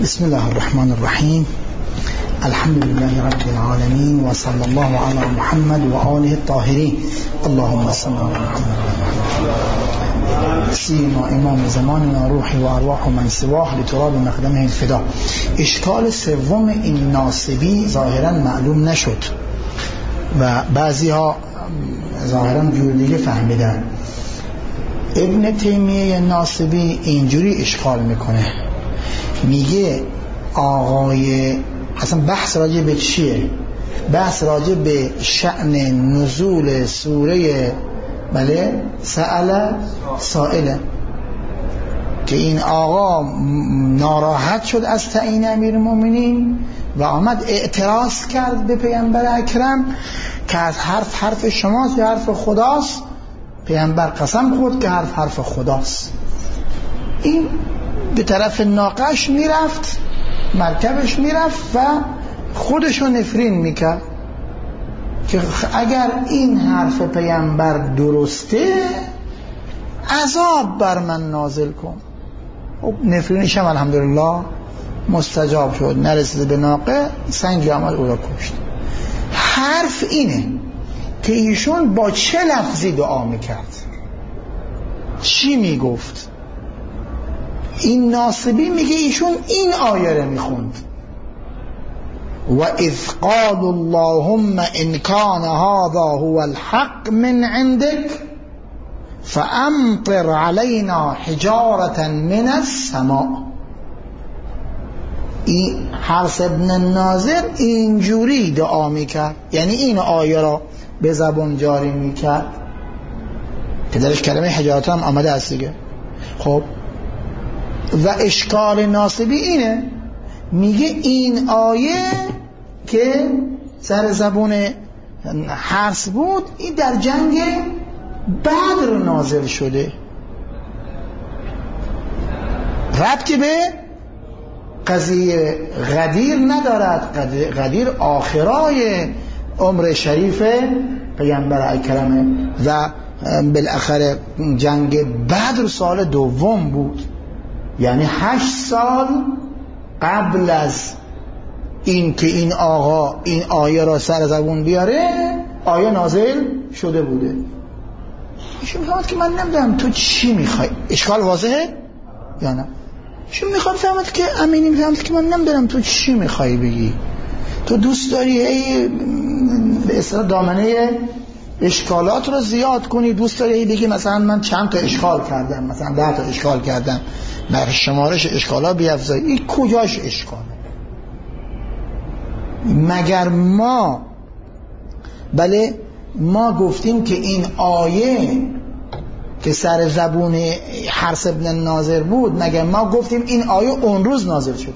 بسم الله الرحمن الرحیم. الحمد لله رب العالمین و صلی الله علی محمد و آله الطاهرین. اللهم صل علی محمد سیما امام زماننا روحی و ارواح من سواه لتراب مقدمه الفدا. اشکال سوم این ناصبی ظاهرا معلوم نشد و بعضی ها ظاهرا جور دیگه فهمیدن. ابن تیمیه ناصبی اینجوری اشکال میکنه، میگه آقای اصلا بحث راجع به چیه؟ بحث راجع به شأن نزول سوره سأل سائله، که این آقا ناراحت شد از تعیین امیرالمومنین و آمد اعتراض کرد به پیامبر اکرم که از حرف شماست یا حرف خداست؟ پیامبر قسم خورد که حرف خداست. این به طرف ناقش میرفت، مرکبش میرفت و خودشو نفرین میکرد که اگر این حرف پیامبر درسته عذاب بر من نازل کن. نفرینش هم الحمدلله مستجاب شد، نرسید به ناقه، سنگ آمد او را کشت. حرف اینه که ایشون با چه لفظی دعا میکرد، چی میگفت. این ناصبی میگه ایشون این آیه رو میخوند: و اذ قال اللهم ان کان هذا هو الحق من عندك فامطر علينا حجارة من السماء. این حرس ابن الناظر اینجوری دعا میکرد، یعنی این آیه را به زبان جاری میکرد که درش کلمه حجارت هم آمده است دیگه. خب و اشکال ناصبی اینه، میگه این آیه که سر زبون حرس بود این در جنگ بدر نازل شده، ربطی به قضیه غدیر ندارد. غدیر آخرای عمر شریف پیامبر اکرمه و بالاخره جنگ بدر سال دوم بود، یعنی 8 سال قبل از این که این آقا این آیه را سر زبون بیاره آیه نازل شده بوده. ایشون میخواد که من نمیدونم تو چی میخوای. اشکال واضحه یا نه؟ ایشون میخواد فهمد که امینی میفهمد که من نمیدونم تو چی میخوای بگی. تو دوست داری به اصطلاح دامنه اشکالات رو زیاد کنی، دوست داری بگی مثلا من چند تا اشکال کردم، مثلا 10 تا اشکال کردم، بر شمارش اشکالات بیافزایی. این کجاش اشکاله؟ مگر ما گفتیم که این آیه که سر زبون حرس ابن الناظر بود، مگر ما گفتیم این آیه اون روز نازل شده؟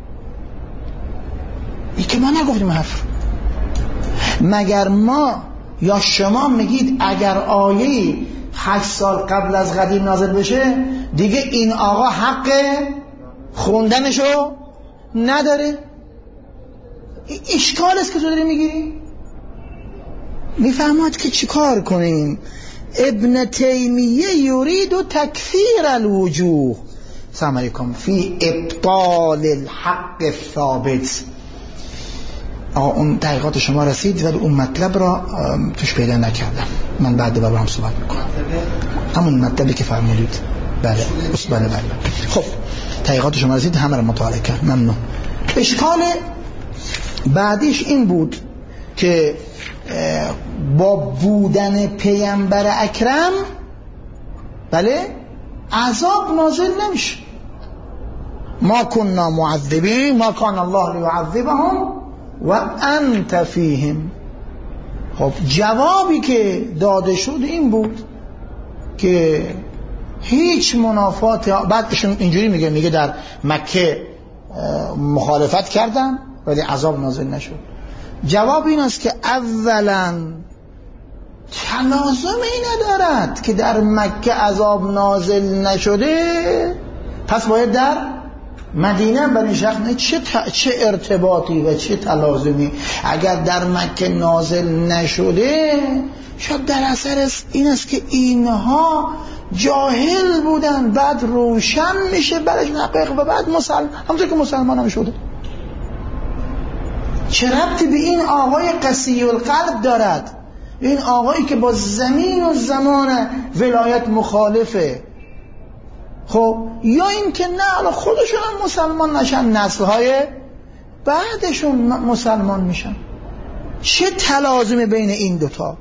این که ما نگفتیم حرف. مگر ما یا شما میگید اگر آیه 8 سال قبل از قدیم نازل بشه دیگه این آقا حق خوندنشو نداره؟ اشکال است که تو داری میگیری. میفهمد که چی کار کنیم. ابن تیمیه یرید تکفیر الوجوه سلام علیکم فی ابطال الحق الثابت. اون تحقیقات شما رسید ولی اون مطلب را توش پیدا نکردم، من بعد با هم صحبت میکنم. همون مطلبی که فرمودید. بله. خب تحقیقات شما رسید، همه را مطالعه کرد، ممنون. اشکال بعدیش این بود که با بودن پیامبر اکرم عذاب نازل نمیشه. ما كنا معذبین ما کان الله لیعذبهم و انت فیهم. خب جوابی که داده شد این بود که هیچ منافات. بعدشون اینجوری میگه در مکه مخالفت کردن ولی عذاب نازل نشد. جواب این است که اولا تلازمی ندارد که در مکه عذاب نازل نشده پس باید در مدینه برای شخص چه ارتباطی و چه تلازمی. اگر در مکه نازل نشده شاید در اثر این است که اینها جاهل بودن، بعد روشن میشه برش نقیق و بعد همونطور که مسلمان هم شده. چه ربطی به این آقای قسی القلب دارد؟ به این آقایی که با زمین و زمان ولایت مخالفه؟ خب یا این که نه خودشون هم مسلمان نشن، نسل‌های بعدشون مسلمان میشن. چه تلازم بین این دوتا؟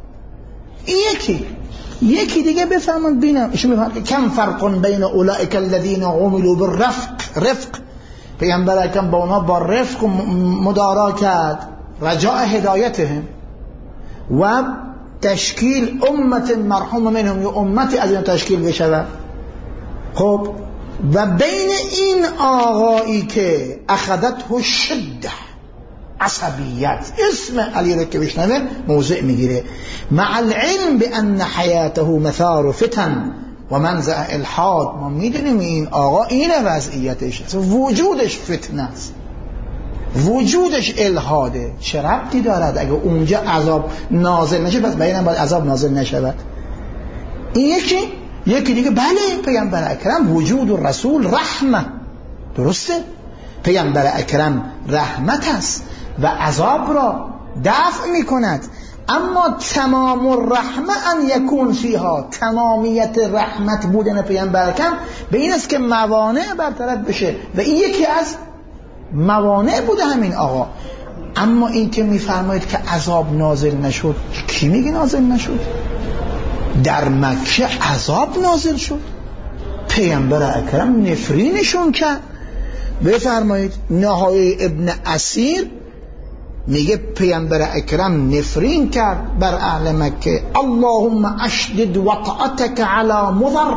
یکی دیگه بفهمون بینم ایشون میفهمن کم فرق بین اولئک الذین عملوا بالرفق پیغمبر اکرم با اونا با رفق مدارا کرد، رجاء هدایتهم و تشکیل امت مرحوم منهم، یا امتی از این تشکیل بشود. خب و بین این آقایی که اخذته شده عصبیت، اسم علی رو که بشنوه موضع میگیره، مع العلم بان حیاته مثار فتن و منزع الحاد. ما میدونیم این آقا این وضعیتش، وجودش فتنه است، وجودش الحاده. چه ربطی دارد اگه اونجا عذاب نازل نشه پس بینم باید عذاب نازل نشود؟ این یکی دیگه بله پیغمبر اکرم وجود و رسول رحمه، درسته، پیغمبر اکرم رحمت است و عذاب را دفع می کند، اما تمام الرحمه ان یکون فیها، تمامیت رحمت بودن پیغمبر اکرم به این است که موانع برطرف بشه و این یکی از موانع بوده همین آقا. اما این که میفرمایید که عذاب نازل نشد، کی میگه نازل نشد؟ در مکه عذاب نازل شد، پیغمبر اکرم نفرینشون کرد. بفرمایید نهایی ابن اسیر میگه پیغمبر اکرم نفرین کرد بر اهل مکه، اللهم اشدد وطأتك على مضر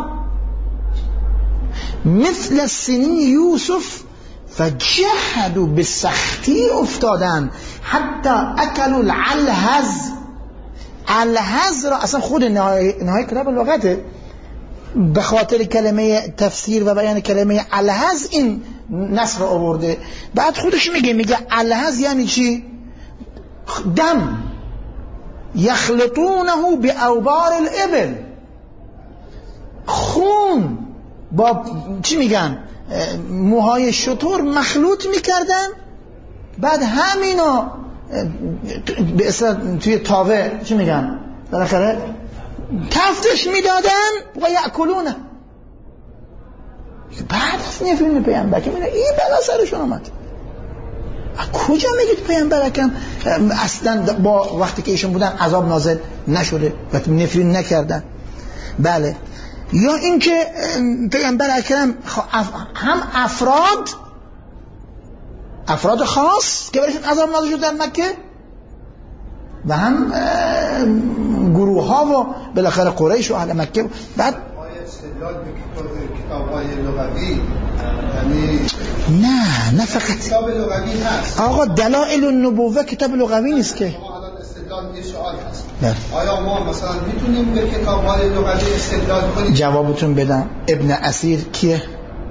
مثل سنین یوسف فجحدوا، به سختی افتادن، حتی اکلوا العلهز. الهز را اصلا خود نهای کتاب لغته به خاطر کلمه تفسیر و بیان کلمه الهز این نص را آورده. بعد خودش میگه الهز یعنی چی؟ دم یخلطونه باوبار الابل، خون با چی میگن موهای شتر مخلوط میکردن، بعد همینا به اصلا توی تاوه چی میگن بالاخره تفتش میدادن و یاکلونه. بعد از نفرین پیامبر که میگه این بلا سرشون اومد. کجا میگید پیامبر اکرم اصلا با وقتی که ایشون بودن عذاب نازل نشده و نفرین نکردن؟ بله. یا اینکه پیامبر اکرم هم افراد خاص که برایشون عذاب نازل شد در مکه و هم گروه ها و بالاخره قریش و اهل مکه. بعد استدلال به کتاب‌های لغوی نه فقط کتاب لغوی هست. آقا دلائل النبوه کتاب لغوی نیست که. الان استدلال یه سوال هست. نه. آیا ما مثلا میتونیم به کتاب‌های لغوی استدلال کنیم؟ جوابتون بدم. ابن اسیر کیه؟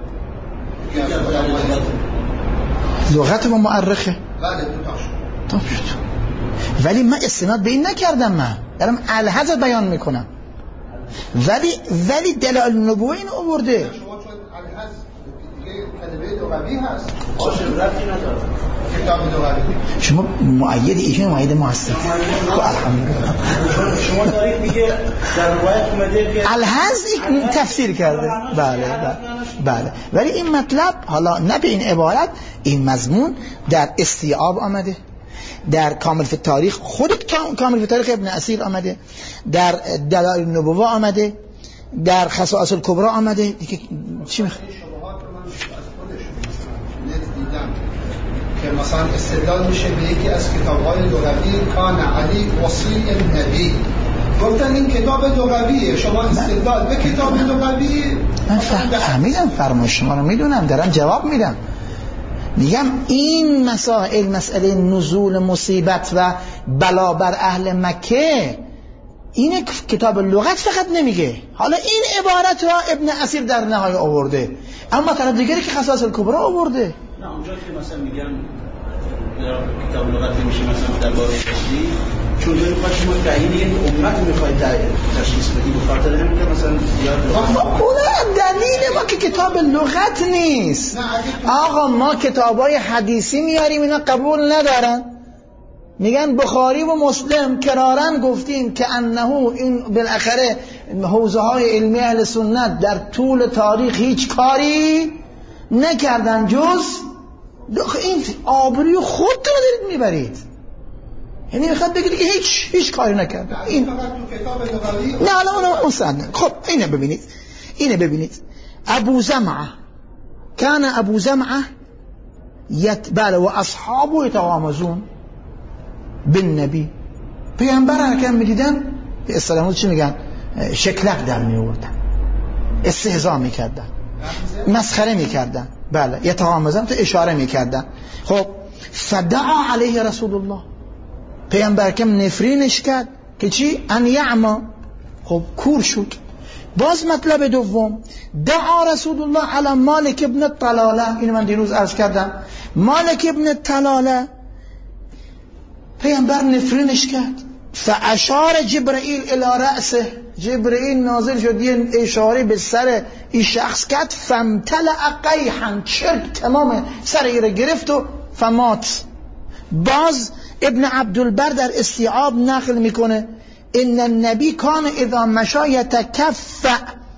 لغت و مؤرخه. بله تو شد. ولی من استناد به این نکردم، من دارم الهز بیان میکنم. ولی دلائل النبوه این آورده. شما چون الهز دیگه کلمه لغوی هست. ربطی نداره. کتاب لغوی. شما مؤید ایشون مؤید ما هستید. الحمدلله. شما دارید میگه در روایت اومده که الهز این تفسیر کرده. بله. ولی این مطلب حالا نه به این عبارت، این مضمون در استیعاب آمده، در کامل فی تاریخ، خودت کامل فی تاریخ ابن اسیر آمده، در دلائل النبوه آمده، در خصائص الکبری آمده. دیگه چی میخواد؟ شبهات من از خودشون دیدم که مثلا استدلال میشه به یکی از کتاب‌های لغوی کان علی وصی النبی، گفتن این کتاب لغویه، شما استدلال به کتاب لغوی. من فهمیدم فرمایش شما رو، میدونم، دارم جواب میدم. میگم این مسائل، مسئله نزول مصیبت و بلا بر اهل مکه، این کتاب لغت فقط نمیگه. حالا این عبارت را ابن اسیر در نهایه آورده، اما طرف دیگری که خصائص الکبری آورده. نه اونجا که مثلا میگن کتاب لغت میشه مثلا درباره تشریح چون داری خواهد شما تعیین یک امت میخواید تشخیص بدی به خاطر همین که مثلا اون دلیل ما که کتاب لغت نیست. آقا ما کتابای حدیثی میاریم اینا قبول ندارن، میگن بخاری و مسلم کرارن گفتیم که انه این بالاخره حوزه های علمی اهل سنت در طول تاریخ هیچ کاری نکردن جز این آبروی خود رو دارید میبرید. یعنی میخواد بگید که هیچ کاری نکردن. این نه الان اون سنده. خب اینه ببینید ابو زمعه کان ابو زمعه بله و اصحابه یتغامزون بالنبی. پیامبر رو که میدیدن به اصطلاح چی میگن شکلک در میوردن، استهزا میکردن، مسخره میکردن، بله یتغامزون تو اشاره میکردن. خب فدعا علیه رسول الله، پیامبر کم نفرینش کرد که چی؟ ان یعما، خب کور شد. باز مطلب دوم دعا رسول الله علی مالک ابن الطلاله، اینو من دیروز عرض کردم، مالک ابن الطلاله پیامبر نفرینش کرد. فاشار جبرئیل الی رأسه، جبرئیل نازل شد یه اشاره به سر این شخص کرد، فامتلأ قیحا، چرک تمام سر رو گرفت و فمات. باز ابن عبدالبر در استیعاب نقل میکنه ان النبی کان اذا مشا یتکفأ،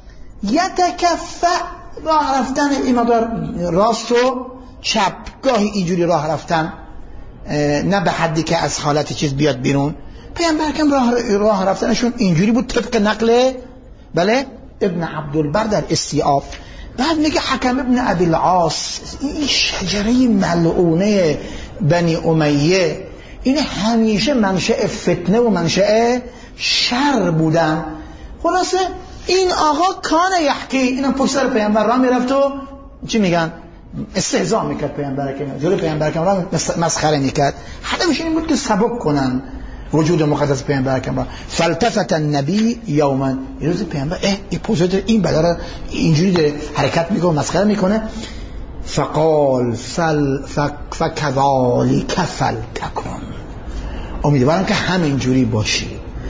راه رفتن این مقدار راست و چپ، گاهی اینجوری راه رفتن، نه به حدی که از حالت چیز بیاد بیرون. پیامبر کم راه رفتنشون اینجوری بود طبق نقل بله ابن عبدالبر در استیعاب. بعد میگه حکم ابن ابی العاص، این شجره ملعونه بنی امیه، این همیشه منشأ فتنه و منشأ شر بودن. خلاصه این آقا کان یحکی، اینم پشت سر پیامبر راه میرفت و چی میگن استهزا میکرد پیامبر که جلوی پیامبر که راه مسخره میکرد. هدفش این بود که سبک کنن وجود مقدس پیامبر که فالتفت النبی یوما، یه روز پیامبر این پوزیت این بدر اینجوری حرکت میکنه و مسخره میکنه. فقال فکذالک فلتکن، امیدوارم که همینجوری باشی.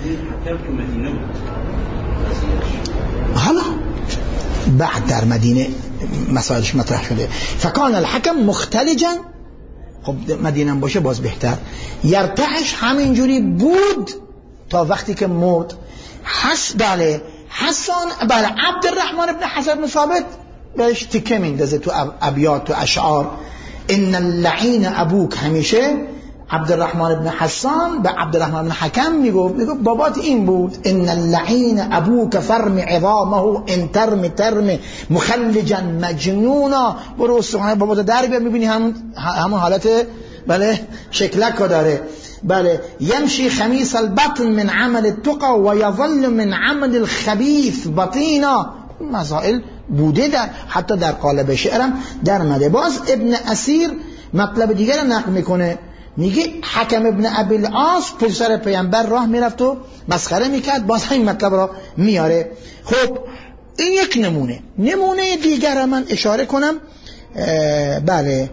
حالا بعد در مدینه مسائلش مطرح شده. فکان الحکم مختلجا، خب مدینه باشه باز بهتر. یرتعش همینجوری بود تا وقتی که مرد. بله حسان، بله عبدالرحمن ابن حسن بن ثابت بهش تکه میندازه تو ابیات و اشعار. ان اللعین ابوک، همیشه عبدالرحمن ابن حسان به عبدالرحمن ابن حکم میگفت بابات این بود، ان اللعین ابوک فرم عظامه ان ترم مخلجا مجنونا. برو استخوان بابات در بیار میبینی همون حالت بله شکلک داره. بله یمشی خمیس البطن من عمل التقى و یظل من عمل الخبیث بطینا. مسائل بوده در حتی در قالب شعرم در مده. باز ابن اسیر مطلب دیگر نقل میکنه، میگه حکم ابن ابی العاص پشت سر پیامبر راه میرفت و مسخره میکرد. باز همین مطلب را میاره. خب این یک نمونه دیگر را من اشاره کنم. بله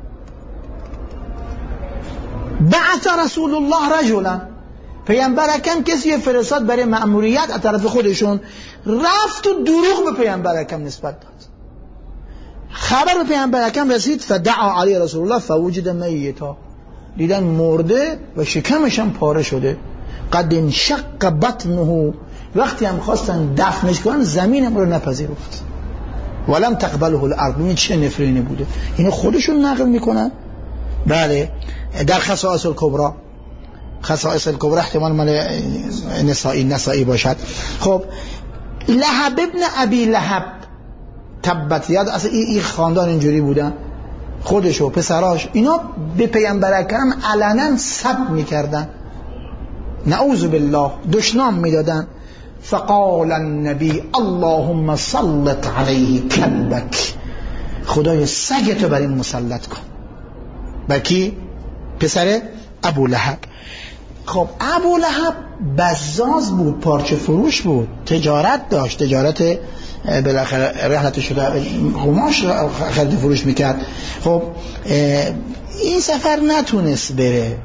بعث رسول الله رجلا، پیامبر اکرم کسی فرستاد برای مأموریت از طرف خودشون، رفت و دروغ به پیامبر اکرم نسبت داد. خبر به پیامبر اکرم رسید، فدعا علی رسول الله فوجد میتا، دیدن مرده و شکمش هم پاره شده. قد انشق بطنه، وقتی هم خواستن دفنش کنن زمین هم رو نپذیرفت. ولم تقبله الارض. این چه نفرینی بوده. اینو خودشون نقل میکنن. بله در خصائص الکبرى، خصائص الکبرى احتمال مال نسائی باشد. خب لهب ابن ابی لهب، تبت یاد، اصلا این خاندان اینجوری بودن، خودش و پسراش اینا به پیامبر اکرم علنا سب میکردن، نعوذ بالله دشنام میدادن. فقال النبی اللهم سلط علیه کلبک، خدای سگتو بر این مسلط کن. بکی پسر ابو لهب. خب ابو لهب بزاز بود، پارچه فروش بود، تجارت داشت، تجارت بالاخره رحلت شده قماش خرید فروش میکرد. خب این سفر نتونست بره،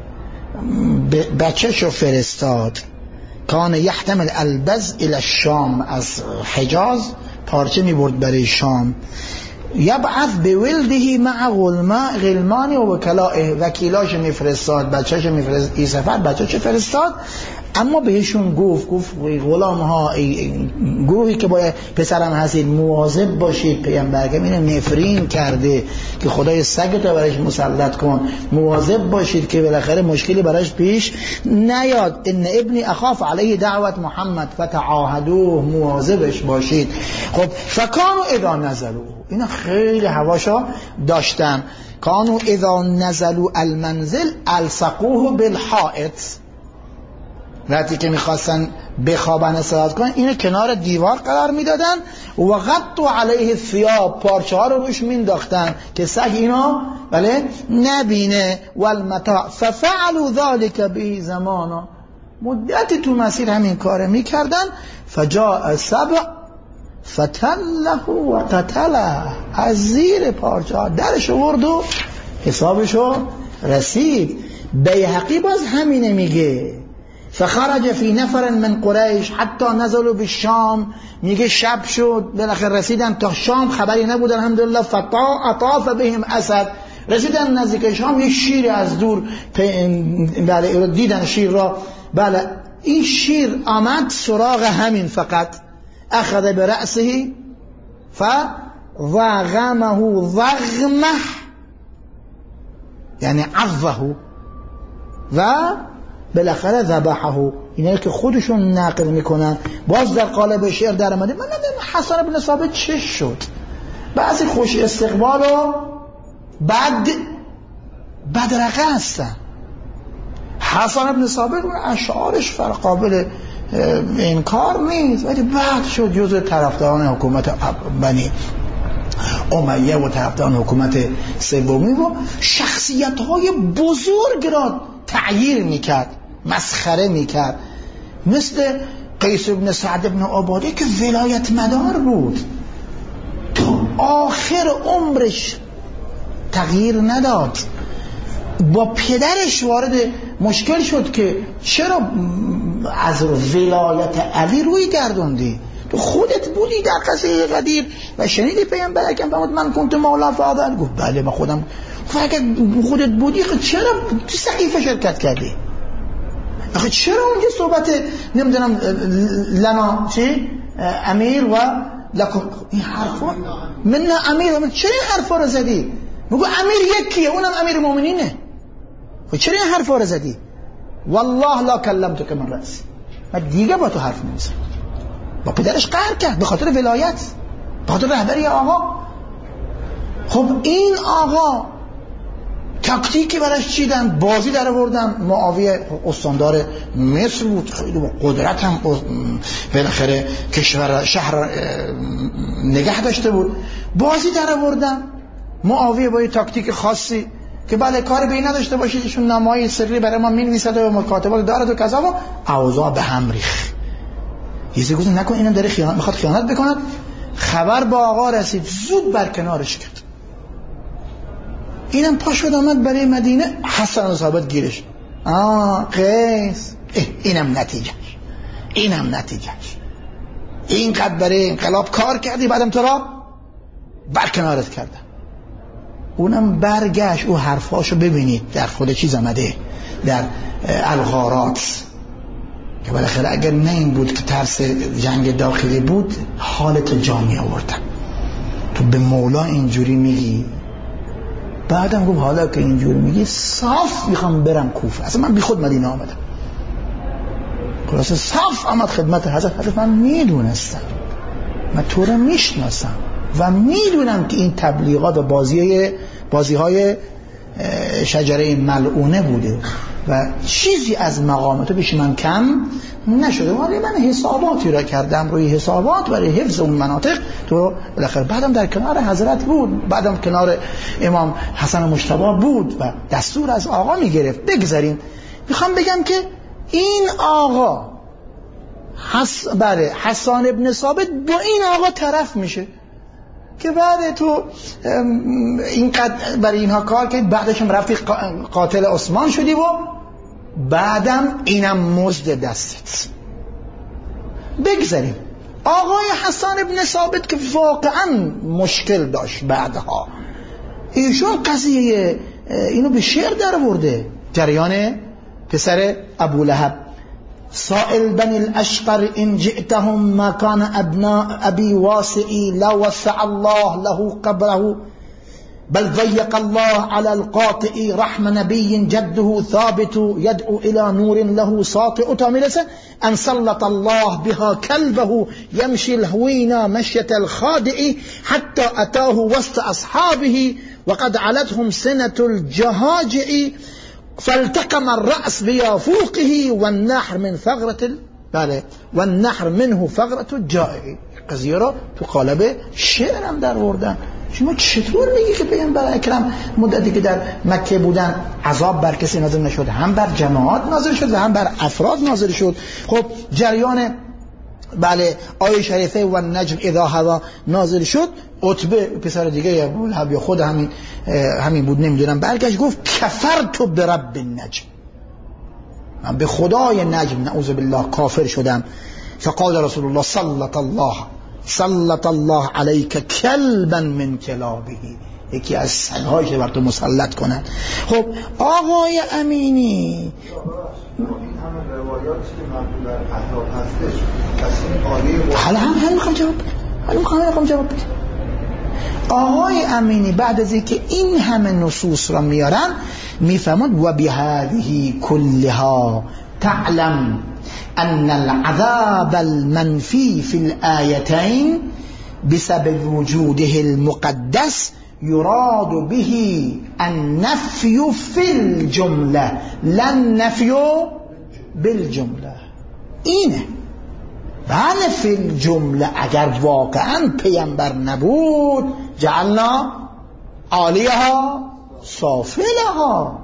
بچه‌شو فرستاد. کان یحتمل البز الى الشام، از حجاز پارچه میبرد برای شام. یبعث بولده مع غلمان و وکلائه، وکیلاش میفرستاد، بچه‌ش میفرستاد، این سفر بچه‌ش فرستاد، اما بهشون گفت غلام ها، گروهی که باید پسرم هستید مواظب باشید، پیامبرگم اینو نفرین کرده که خدای سگتو برایش مسلط کن، مواظب باشید که بالاخره مشکلی براش پیش نیاد. ان ابنی اخاف علیه دعوت محمد فتعاهدوه، مواظبش باشید. خب فکانو اذا نزلوا، اینا خیلی هواشا داشتن. کانو اذا نزلوا المنزل الصقوه بالحائط، وقتی که میخواستن بخوابن استراحت کنن اینو کنار دیوار قرار میدادن و غطوا علیه الثياب، پارچه ها رو روش مینداختن که سگ اینا بله نبینه. والمتاع ففعلوا ذلك به زمانا، مدتی تو مسیر همین کار میکردن. فجاء سبع فتله و قتله، از زیر پارچه ها درش ورد و حسابشو رسید. بیهقی باز همینه میگه فخرج فی نفر من قریش حتی نزلوا بالشام، میگه شب شد بالاخره رسیدن تا شام، خبری نبود الحمدلله. اطاف بهم اسد، رسیدن نزدیک شام، یک شیر از دور بله دیدن شیر را، بله این شیر آمد سراغ همین، فقط اخذ برأسه فضغمه ضغمه، یعنی عضه و بالاخره ذبحه. اینا که خودشون نقل میکنن، باز در قالب شعر در اومده. من نمیدونم حسن بن ثابت چه شد، بعضی خوش استقبال و بدرقه هستن. حسن بن ثابت اشعارش قابل انکار نیست، ولی بعد شد جزء طرفداران حکومت بنی امیه و طرفداران حکومت سومی و شخصیت‌های بزرگ را تعییر میکرد، مسخره میکرد، مثل قیس بن سعد بن عباده که ولایت مدار بود، تا آخر عمرش تغییر نداد. با پدرش وارد مشکل شد که چرا از ولایت علی روی گردوندی؟ تو خودت بودی در قصه قدیر و شنیدی پیامبر اکرم فرمود من کنت مولا فاضل؟ گفت بله من خودم. اگر خودت بودی چرا تو سقیفه شرکت کردی؟ آخه چرا اونجا صحبت نمیدونم لنا چی امیر و لکن این حرفا من امیر و من، چرا این حرفا رو زدی؟ بگو امیر یکیه اونم امیر مومنینه، چرا این حرفا رو زدی؟ والله لا کلمتک من رأسی، من دیگه با تو حرف نمیزنم. با پدرش قهر کرد به خاطر ولایت، به خاطر رهبری آقا. خب این آقا تاکتیکی براش چیدن، بازی در آوردن. معاویه استاندار مصر بود، خیلی با قدرت هم بالاخره کشور شهر نگه داشته بود، بازی در آوردن. معاویه با یه تاکتیک خاصی که بله کار به این نداشته باشید، ایشون نامه‌های سری برای ما می‌نویسد و مکاتبات دارد و کذا و اوضاع به هم ریخت. یه گفت نکن اینم داره خیانت میخواد خیانت بکند. خبر با آقا رسید، زود برکنارش کرد. اینم پا شد آمد برای مدینه. حسن ثابت گیرش قیس، اینم نتیجهش اینقدر برای انقلاب کار کردی، بعدم تو را برکنارت کردم. اونم برگشت. او حرفاشو ببینید در خود چیز آمده در الغارات که بالاخره اگر نه این بود که ترس جنگ داخلی بود حالت جا می آوردن. تو به مولا اینجوری میگی، بعدم گفت حالا که اینجوری میگی صاف میخوام برم کوفه. اصلا من بی خود مدینه آمدم، خلاصه صاف آمد خدمت حضرت. من میدونستم، من تو رو میشناسم و میدونم که این تبلیغات و بازی‌های شجره ملعونه بوده و چیزی از مقامات پیش من کم نشده، ولی من حساباتی را کردم روی حسابات برای حفظ اون مناطق. تو بالاخره بعدم در کنار حضرت بود، بعدم کنار امام حسن مجتبی بود و دستور از آقا میگرفت. بگذاریم، میخوام بگم که این آقا حسن ابن ثابت با این آقا طرف میشه که بعد تو اینقدر برای اینها کار که بعدش هم رفتی قاتل عثمان شدی و بعدم اینم مزد دستت. بگذاریم آقای حسان ابن ثابت که واقعا مشکل داشت بعدها، ایشون قضیه اینو به شعر در آورده. جریان پسر ابو لهب: سائل بني الاشقر ان جئتهم ما كان ابناء ابي واسعي لا وسع الله له قبره بل ضيق الله على القاطع رحم نبي جده ثابت يدعو الى نور له ساطع. تاملسه ان سلط الله بها كلبه يمشي الهوينا مشية الخادع حتى اتاه وسط اصحابه وقد علتهم سنة الجهاجع فالتقم الرأس بيافوقه والنحر من ثغرة والنحر منه ثغرة الجائع. قضیه را تو قالب شعرم در وردن. شما چطور میگی که پیامبر اکرم مدتی که در مکه بودن عذاب بر کسی نازل نشد؟ هم بر جماعات نازل شد و هم بر افراد نازل شد. خب جریان آیه شریفه و النجم اذا هوا نازل شد، عتبه پسر دیگه ابو لهب یا خود همین بود نمیدونم، برگشت گفت کفرت برب النجم، من به خدای نجم نعوذ بالله کافر شدم. فقال رسول الله سلط الله عليك كلبا من كلابه، یکی از سگ‌هایی که بر تو مسلط کنن. خب آقای امینی این همه روایاتی که مبنی بر احناف هستش، پس این حالا میخوام جواب بدم. آقای امینی بعد از اینکه این همه نصوص را میارن میفهمند و بهذه كلها تعلم ان العذاب المنفي في الآيتين بسبب وجوده المقدس يراد به النفي في الجملة لا النفي بالجملة. اینه بله فی الجمله اگر واقعا پیامبر نبود جعلنا عالیها سافلها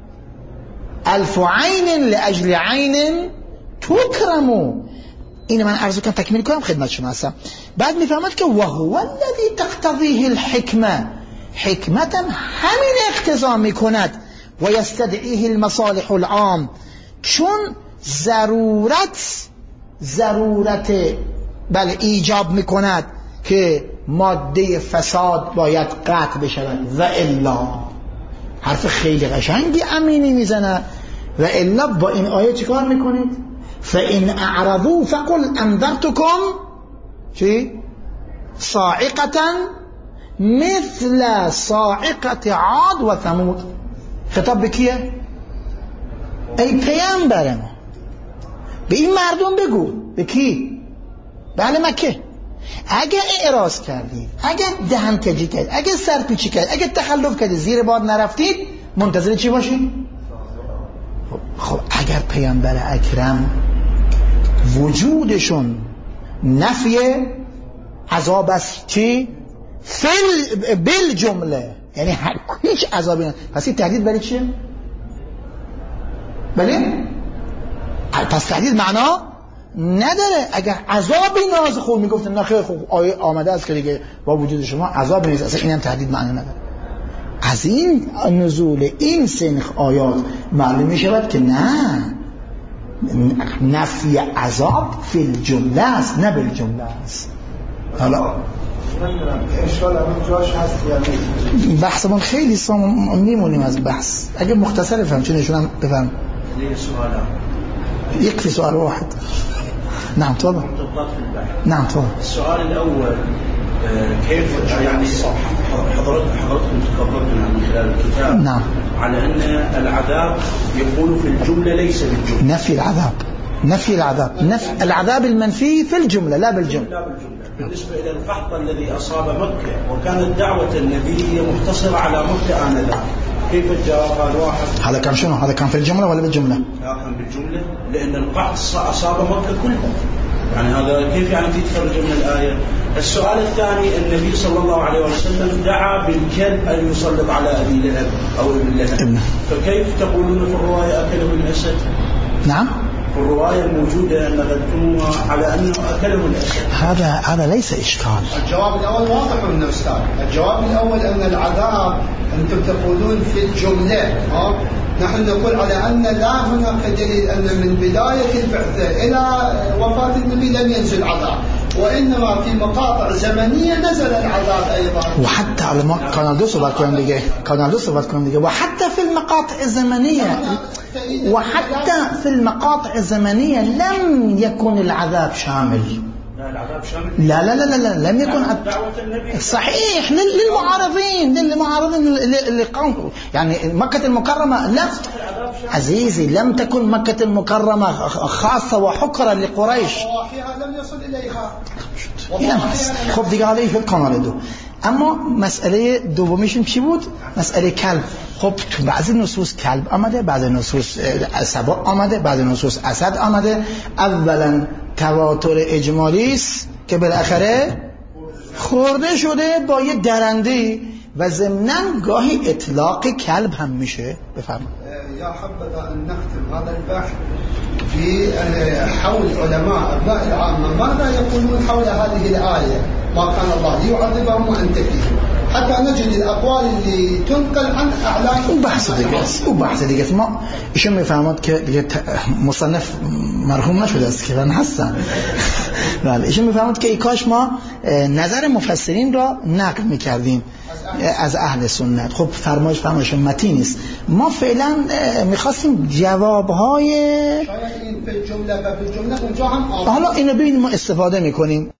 الف عین لاجل عین تکرمو. این من عرض کنم تکمیل کنم خدمت شما هستم. بعد میفهمد که وهو الذی تقتضیه الحکمه، حکمتا همین اقتضا میکند و یستدعیه المصالح العام، چون ضرورت ایجاب میکند که ماده فساد باید قطع بشود. و الا حرف خیلی قشنگی امینی میزنه. و الا با این آیه چی کار میکنید؟ فان اعرضوا فقل انذرتكم چی؟ صاعقه مثل صاعقه عاد و ثمود. خطاب به کیه؟ ای پیامبر ما به این مردم بگو. به کی؟ به اهل مکه. اگه اعراض کردید، اگه دهن کجی کرد، اگه سرپیچی کرد، اگه تخلف کرد، زیر بار نرفتید، منتظر چی باشید؟ خب اگر پیامبر اکرم وجودشون نفی عذاب است چی؟ بل جمله، یعنی هیچ عذابی نه، پس این تهدید برای چیه؟ بله؟ پس تهدید معنا نداره. اگر عذابی نازل خود میگفتن نه خیر خوب آیه آمده است که دیگه با وجود شما عذاب نیست، اصلا اینم تهدید معنا نداره. از این نزول این سنخ آیات معلوم می شود که نه، نفی عذاب فی الجمله است نه بالجمله است. حالا اشکال همین جاش هست یا نه؟ بحثمون خیلی میمونیم از بحث. اگه مختصر فهم چون ایشون هم بفهم. يكفي سؤال واحد. نعم تفضل. نعم تفضل. السؤال الأول كيف يعني حضرتكم تكررتنا من خلال الكتاب نعم على أن العذاب يكون في الجملة ليس بالجملة. نفي العذاب المنفي في الجملة لا بالجملة. بالنسبة إلى القحط الذي أصاب مكة وكانت دعوة النبي مقتصرة على مكة آنذاك، كيف الجواب؟ قال واحد هذا كان شنو؟ هذا كان في الجملة ولا بالجملة؟ كان بالجملة، لأن القحط أصاب مكة كلها، يعني هذا كيف يعني تتخرج من الآية؟ السؤال الثاني، النبي صلى الله عليه وسلم دعا بالكلب أن يسلط على أبي لهب أو ابن لهب، فكيف تقولون في الرواية أكله الأسد؟ نعم في الرواية الموجودة نقلتموها على أنه أكله الأسد. هذا ليس إشكال. الجواب الأول واضح من أستاذ. الجواب الأول أن العذاب أنتم تقولون في الجملة نحن نقول على أن لا هناك دليل أن من بداية البعثة إلى وفاة النبي لم ينزل عذاب، وإنما في مقاطع زمنية نزل العذاب أيضا. وحتى على ما كان دو صفات كلام دیگه وحتى في المقاطع الزمنية وحتى في المقاطع الزمنية لم يكن العذاب شامل. لا لا لا لا لم يكن صحيح للمعارضين اللي قاموا يعني مكة المكرمة. لا عزيزي، لم تكن مكة المكرمة خاصة وحكرا لقريش، لم يصل إليها. خب دیگه حالا این کانال دو. اما مسئله دومیشون چی بود؟ مسئله کلب. خب تو بعضی نصوص کلب آمده، بعضی نصوص سبا آمده، بعضی نصوص اسد آمده. اولا تواتر اجمالی است که بالاخره خورده شده با یه درنده و ضمناً گاهی اطلاق کلب هم میشه. بفرمایید. یا حبذا ان نختم هذا البحث في حول علماء ابناء العامه ماذا يقولون حول هذه الايه ما كان الله ليعذبهم وانت فيهم، حتى نجد الاقوال اللي تنقل عن اعلام. او بحث دیگه است. ما ایشون میفهمد که دیگه مصنف مرحوم نشده است که من هستم. بله ایشون میفهمد که ای کاش ما نظر مفسرین را نقل میکردیم از اهل سنت. خب فرمایش متین نیست. ما فعلا میخواستیم جوابهای شاید این به جمله و به جمله اونجا هم حالا اینو ببینیم ما استفاده میکنیم.